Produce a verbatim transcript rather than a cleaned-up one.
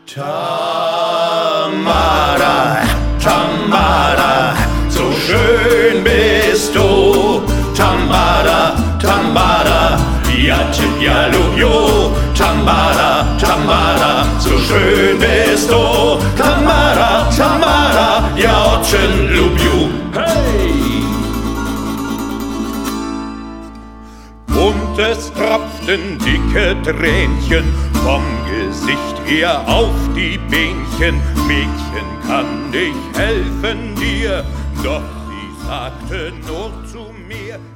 Tamara, Tamara, so schön bist du. Tambara, Tambara, ja tip ja lu jo. Tambara, Tambara, so schön bist du. Tamara, Tamara, ja otchen lub ju. Hey! Und es tropften dicke Tränchen vom Gesicht her auf die Bähnchen. Mädchen, kann ich helfen dir? Doch sie sagte nur zu mir: